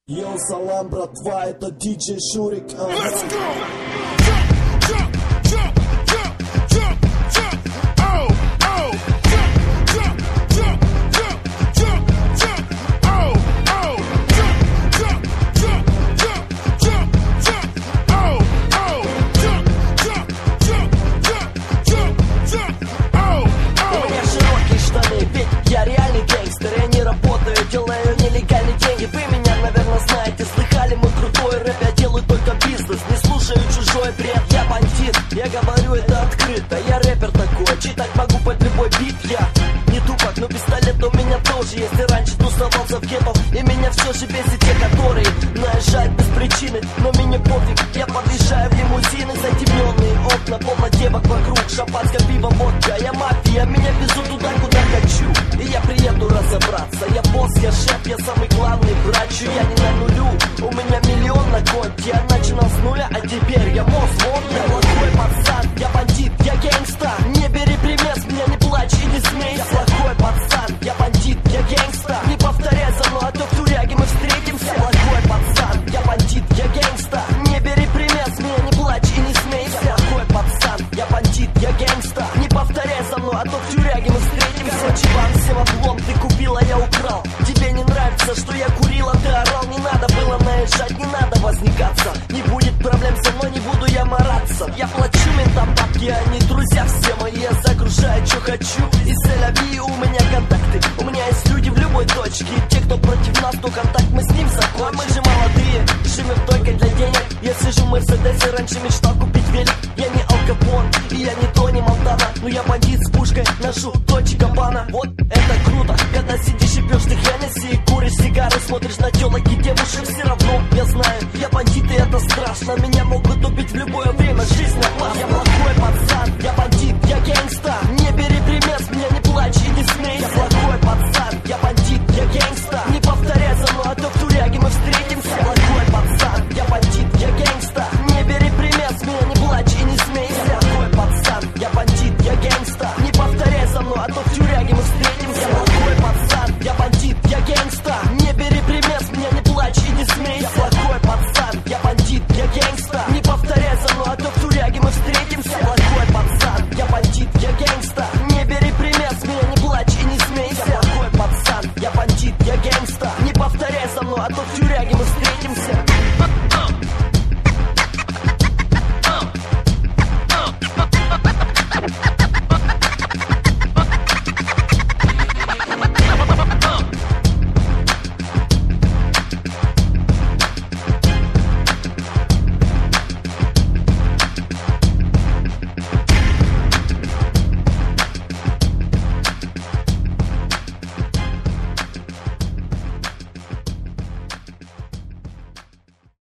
Йоу, салам, братва, это диджей Шурик. Let's go! Jump, jump, jump, jump, jump, jump. Oh, oh. Jump, jump, jump, jump, jump, jump. Oh, oh. Jump, jump, jump, jump, jump, jump. Oh, oh. Jump, jump, jump, jump, jump, jump. Oh, oh. У меня широкие штаны, ведь я реальный гангстер. Я не работаю, делаю нелегальные деньги. Вы меня, наверное, знаете, слыхали мой крутой рэп. Я делаю только бизнес, не слушаю чужой бред. Я бандит, я говорю это открыто. Я рэпер такой, читать могу под любой бит. Я не тупак, но пистолет у меня тоже есть. И раньше тусовался в гетто, и меня все же бесит те, которые наезжают без причины. Но мне пофиг, я подъезжаю в лимузины. Затемненные окна, полно девок вокруг. Шампанское, пиво, водка, я мафия. Меня везут туда, куда хочу. И я приеду разобраться. Я босс, я шеф, я самый главный врач. Я не на нулю, у меня миллион на конте. Я начинал с нуля, а теперь я мост. Вот я плохой пацан, я бандит, я гэнгста. Не бери пример с меня, не плачь и не смейся. Я плохой пацан, я бандит, я гэнгста. Не повторяй за мной, а то в тюряге мы встретимся. Я плохой пацан, я бандит, я гэнгста. Не бери пример с меня, не плачь и не смейся. Я плохой пацан, я бандит, я гэнгста. Не повторяй за мной, а то в тюряге мы встретимся. Короче, вам всем облом, ты купил, а я украл. Тебе не нравится, что я курил, а ты орал. Не надо было наезжать, не надо возникаться. Не будет проблем со мной, не буду я мараться. Я плачу ментам бабки, они друзья все мои. Я загружаю, что хочу, и селяви у меня контакты. У меня есть люди в любой точке. Те, кто против нас, то контакт мы с ним закончим. А мы же молодые, живем только для денег. Я сижу в Мерседесе, раньше мечтал купить велик. Я не Ал Капон, и я не Тони Монтана. Но я бандит с пушкой, ношу Дольче Габбана. Вот это круто, когда сидишь и пьешь ты Хеннесси, куришь сигары, смотришь на телок и девушек. Все равно я знаю, я бандит, и это страшно. Меня могут убить в любое время, жизнь опасна. Я плохой пацан, я бандит, я гэнгста. Не бери пример с меня, не плачь и не смейся. Я плохой пацан, я бандит, я гэнгста. Не повторяй за мной, а то в тюряге мы встретимся. Я плохой пацан, я бандит, я гэнгста. Не бери пример с меня, не плачь и не смейся. Я плохой пацан, я бандит, я гэнгста. Не повторяй за мной, а то в тюряге мы встретимся. Я плохой пацан, я бандит, я гэнгста. Не бери пример с меня, не плачь и не смейся. Я плохой пацан, я бандит, я гэнгста. Не повторяй за мной, а то в тюряге мы встретимся. Я плохой пацан, я бандит, я гэнгста. Не бери пример с меня, не плачь и не смейся. Я плохой пацан, я бандит, я гэнгста. Не повторяй за мной, а то в тюряге мы встретимся.